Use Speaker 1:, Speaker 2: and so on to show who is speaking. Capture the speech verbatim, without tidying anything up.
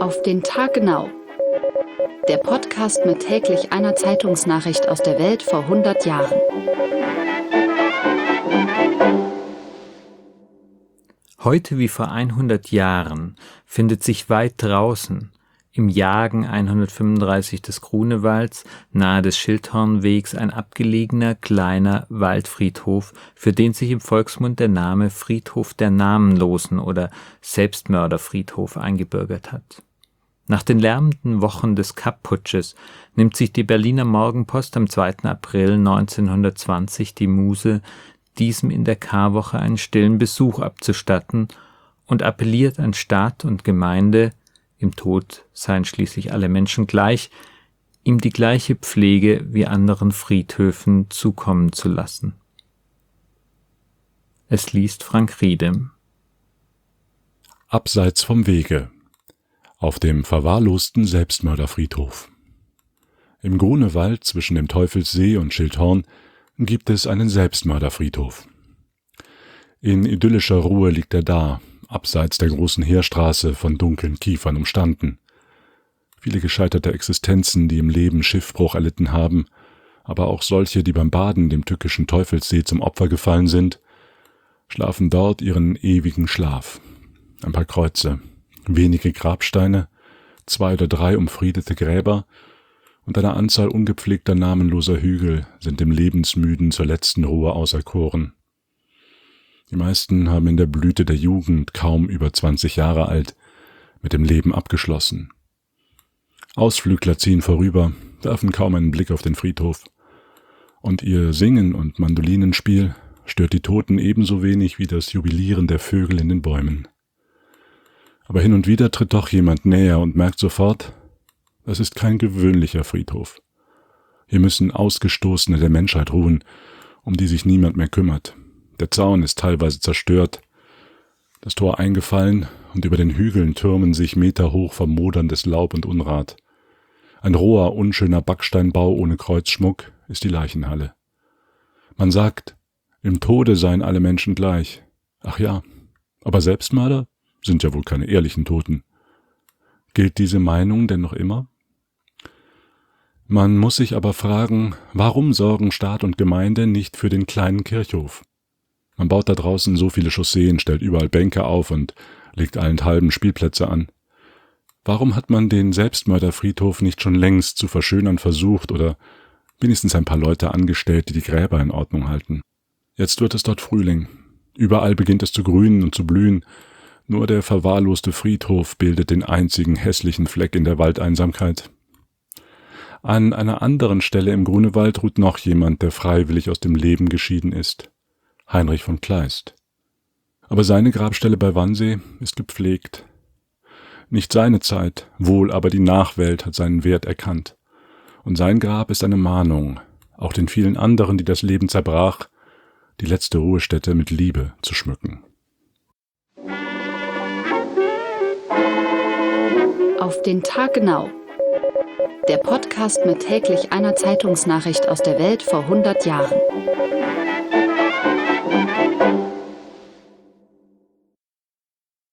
Speaker 1: Auf den Tag genau. Der Podcast mit täglich einer Zeitungsnachricht aus der Welt vor hundert Jahren.
Speaker 2: Heute wie vor hundert Jahren findet sich weit draußen, im Jagen hundertfünfunddreißig des Grunewalds, nahe des Schilthornwegs, ein abgelegener, kleiner Waldfriedhof, für den sich im Volksmund der Name Friedhof der Namenlosen oder Selbstmörderfriedhof eingebürgert hat. Nach den lärmenden Wochen des Kapp-Putsches nimmt sich die Berliner Morgenpost am zweiten April neunzehnhundertzwanzig die Muse, diesem in der Karwoche einen stillen Besuch abzustatten und appelliert an Staat und Gemeinde, im Tod seien schließlich alle Menschen gleich, ihm die gleiche Pflege wie anderen Friedhöfen zukommen zu lassen. Es liest Frank Riedem.
Speaker 3: Abseits vom Wege. Auf dem verwahrlosten Selbstmörderfriedhof. Im Grunewald zwischen dem Teufelssee und Schilthorn gibt es einen Selbstmörderfriedhof. In idyllischer Ruhe liegt er da, abseits der großen Heerstraße, von dunklen Kiefern umstanden. Viele gescheiterte Existenzen, die im Leben Schiffbruch erlitten haben, aber auch solche, die beim Baden dem tückischen Teufelssee zum Opfer gefallen sind, schlafen dort ihren ewigen Schlaf. Ein paar Kreuze, wenige Grabsteine, zwei oder drei umfriedete Gräber und eine Anzahl ungepflegter namenloser Hügel sind dem Lebensmüden zur letzten Ruhe auserkoren. Die meisten haben in der Blüte der Jugend, kaum über zwanzig Jahre alt, mit dem Leben abgeschlossen. Ausflügler ziehen vorüber, werfen kaum einen Blick auf den Friedhof. Und ihr Singen und Mandolinenspiel stört die Toten ebenso wenig wie das Jubilieren der Vögel in den Bäumen. Aber hin und wieder tritt doch jemand näher und merkt sofort, das ist kein gewöhnlicher Friedhof. Hier müssen Ausgestoßene der Menschheit ruhen, um die sich niemand mehr kümmert. Der Zaun ist teilweise zerstört, das Tor eingefallen und über den Hügeln türmen sich meterhoch vermoderndes Laub und Unrat. Ein roher, unschöner Backsteinbau ohne Kreuzschmuck ist die Leichenhalle. Man sagt, im Tode seien alle Menschen gleich. Ach ja, aber Selbstmörder sind ja wohl keine ehrlichen Toten. Gilt diese Meinung denn noch immer? Man muss sich aber fragen, warum sorgen Staat und Gemeinde nicht für den kleinen Kirchhof? Man baut da draußen so viele Chausseen, stellt überall Bänke auf und legt allenthalben Spielplätze an. Warum hat man den Selbstmörderfriedhof nicht schon längst zu verschönern versucht oder wenigstens ein paar Leute angestellt, die die Gräber in Ordnung halten? Jetzt wird es dort Frühling. Überall beginnt es zu grünen und zu blühen. Nur der verwahrloste Friedhof bildet den einzigen hässlichen Fleck in der Waldeinsamkeit. An einer anderen Stelle im Grunewald ruht noch jemand, der freiwillig aus dem Leben geschieden ist. Heinrich von Kleist. Aber seine Grabstelle bei Wannsee ist gepflegt. Nicht seine Zeit, wohl aber die Nachwelt hat seinen Wert erkannt. Und sein Grab ist eine Mahnung, auch den vielen anderen, die das Leben zerbrach, die letzte Ruhestätte mit Liebe zu schmücken.
Speaker 1: Auf den Tag genau. Der Podcast mit täglich einer Zeitungsnachricht aus der Welt vor hundert Jahren.